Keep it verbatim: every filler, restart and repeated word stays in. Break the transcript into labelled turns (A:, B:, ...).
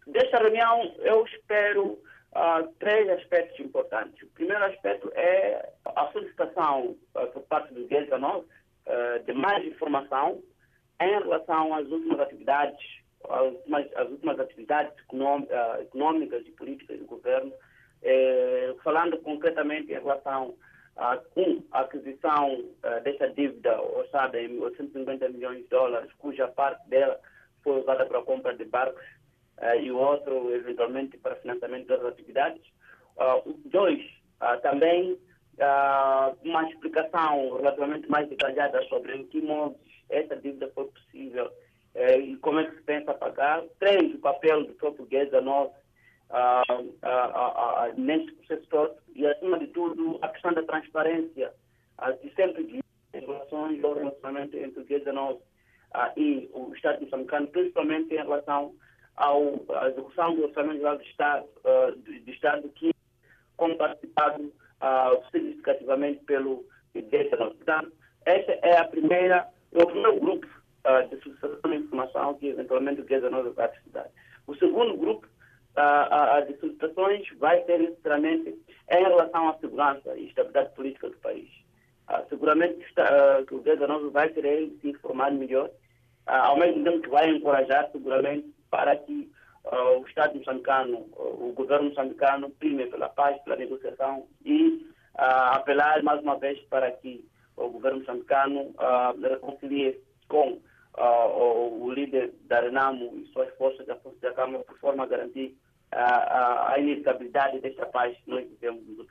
A: Desta reunião, eu espero uh, três aspectos importantes. O primeiro aspecto é a solicitação uh, por parte do G dezenove uh, de mais informação em relação às últimas atividades, às últimas, às últimas atividades econômicas e políticas do governo, eh, falando concretamente em relação a um, a aquisição uh, desta dívida orçada em oitocentos e cinquenta milhões de dólares, cuja parte dela foi usada para a compra de barcos, uh, e o outro, eventualmente, para financiamento das atividades. Uh, dois, uh, também uh, uma explicação relativamente mais detalhada sobre em que modos essa dívida foi possível uh, e como é que se pensa pagar. Três, o papel do próprio G dezenove uh, uh, uh, uh, nesse processo todo. E, acima de tudo, a questão da transparência, uh, que sempre diz em relação ao relacionamento entre o G dezenove uh, e o Estado moçambicano, principalmente em relação ao, à execução do Orçamento Geral do Estado, uh, do Estado que, como participado uh, significativamente pelo G dezenove. Portanto, essa é a primeira, o primeiro grupo uh, de solicitação de informação que, eventualmente, o G dezenove vai precisar. O segundo grupo uh, uh, de solicitações vai ser, necessariamente, em relação à segurança e estabilidade política do país. Uh, seguramente está, uh, que o G dezenove vai querer se informar melhor, uh, ao mesmo tempo que vai encorajar, seguramente, para que uh, o Estado moçambicano, uh, o governo moçambicano, prime pela paz, pela negociação e uh, apelar mais uma vez para que o governo moçambicano uh, reconcilie com uh, o, o líder da Renamo e suas forças da Força da Câmara, por forma a garantir uh, a inevitabilidade desta paz que nós vivemos.